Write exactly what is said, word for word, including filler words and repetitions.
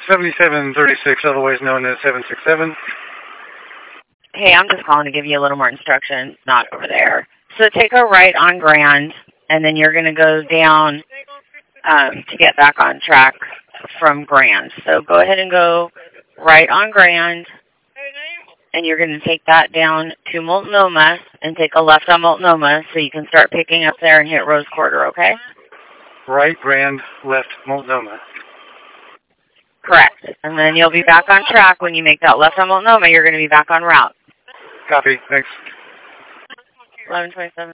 seventy-seven thirty-six, otherwise known as seven six seven. Hey, I'm just calling to give you a little more instruction, not over there. So take a right on Grand, and then you're going to go down um, to get back on track from Grand. So go ahead and go right on Grand, and you're going to take that down to Multnomah and take a left on Multnomah so you can start picking up there and hit Rose Quarter, okay? Right, Grand, left, Multnomah. Correct. And then you'll be back on track when you make that left on Multnomah. You're going to be back on route. Copy. Thanks. eleven twenty-seven.